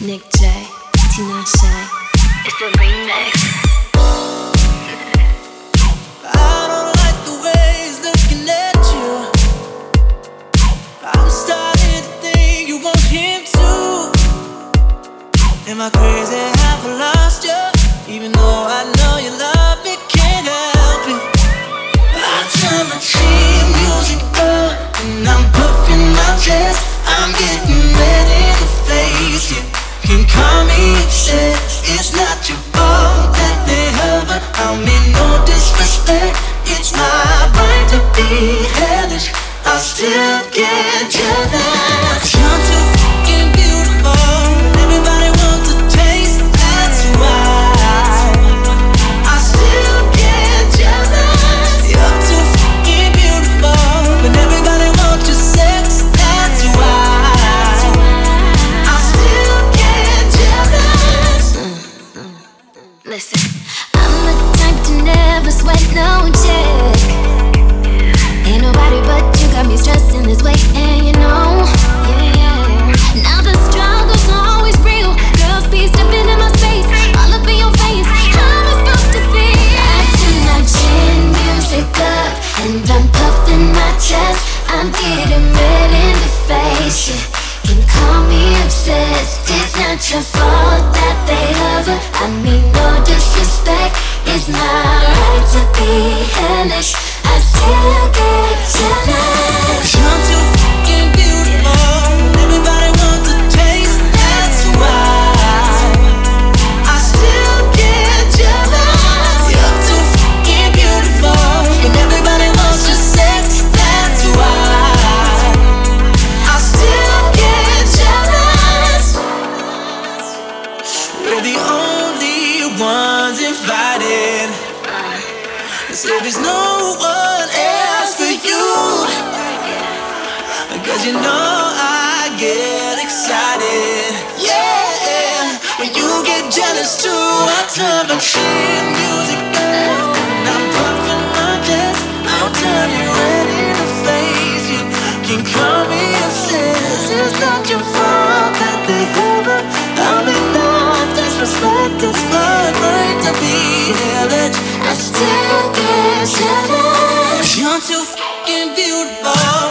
Nick J, Tinashe, it's the remix. I don't like the way he's looking at you. I'm starting to think you want him too. Am I crazy? Have I lost you? Even though I know you love me, can't help it. I turn my cheap music up and I'm puffing my chest. I'm getting ready to face you. Can call me obsessed. It's not your fault that they hover. I mean no disrespect. It's my right to be hellish. I still get jealous. You're too fucking beautiful. Everybody wants a taste. That's why I still get jealous. You're too fucking beautiful, but everybody wants your sex. That's why I still get jealous. Listen, I'm the type to never sweat no check. Ain't nobody but you got me stressing this way, and you know, yeah. Now the struggle's always real. Girls be stepping in my space, all up in your face. How am I supposed to feel? I turn my chin music up, and I'm puffing my chest. I'm getting ready to face you. Can call me obsessed. It's not your fault that they hover. I mean no disrespect. It's my right to be hellish. I still get jealous. You're too fucking beautiful. Everybody wants a taste. That's why I still get jealous. You're too fucking beautiful, and everybody wants your sex. That's why I still get jealous. We're the only ones invited. So there's no one else for you. Cause you know I get excited. Yeah, when you get jealous too. I turn my cheap music up and I'm puffing my chest. I'll turn you ready to face you. Can call me obsessed. It's not your fault that they hover. I mean no disrespect. It's my right to be hellish. I still get jealous. You're too fucking beautiful.